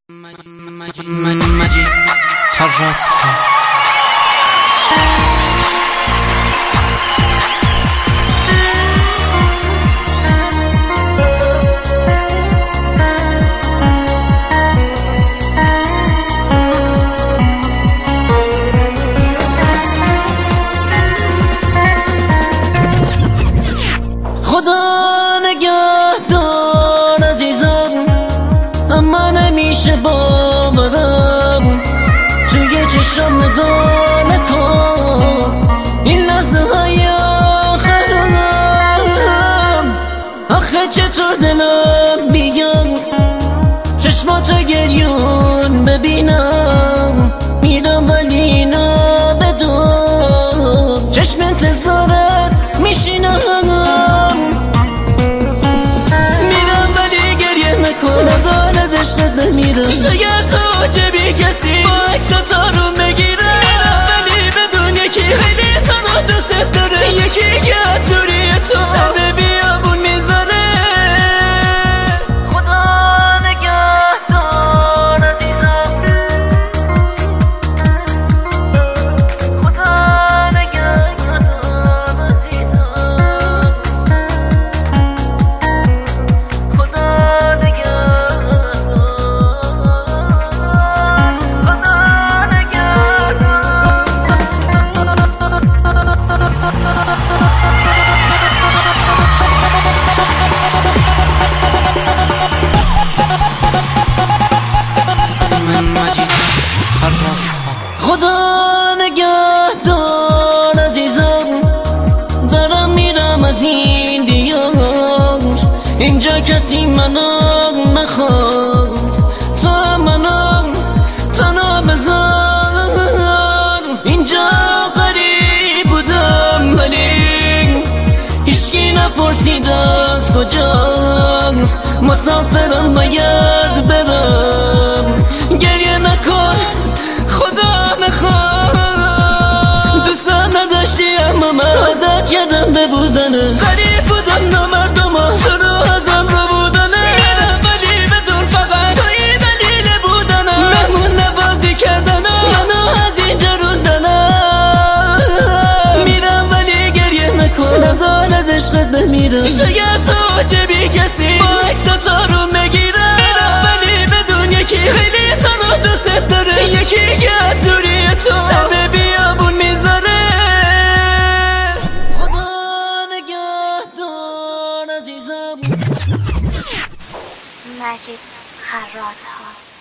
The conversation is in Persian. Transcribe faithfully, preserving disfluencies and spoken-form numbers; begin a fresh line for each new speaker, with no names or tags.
مجید حرات
خدا نگهدار عزیزم، اما نمیشه باورم توی چشم نگاه نکن این لحظه های آخرم. آخه چطور دلم بیام چشماتو گریون ببینم، میرم ولی نبدم چشم انتظارت میشینم، نزار از عشقت بمیرم. شاید تو جبی کسی با عکساتا رو بگیره، ولی بدون یکی خیلی تو رو دوست داره، یکی که از دوری تو سر به بیابون میذاره. خدا نگهدار عزیزم، خدا نگهدار عزیزم، خدا خدا نگهدار عزیزم، دارم میرم از این دیار، اینجا کسی منو نخواد، تو هم منو تنها بذار. اینجا غریب بودم ولی هیچکی نپرسید از کجاست، مسافرم باید برم. گریه نکن خدا نخواد، دوستم نداشتی اما من عادت کردم به بودنه، غریب بودم نامردم ها تو رو ازم رو بودنه، ولی بدون فقط توی دلیل بودنه، مهمون نوازی کردنه منو از اینجا روندنه. میرم ولی گریه نکن، نزار از عشقت بمیرم. شاید تو جبی کسی با عکساتا رو بگیره، ولی بدون یکی خیلی تو رو دوست داره، یکی که از دوری تو سر به بیابون میذاره. خدا نگهدار عزیزم.
مجید حرات ها.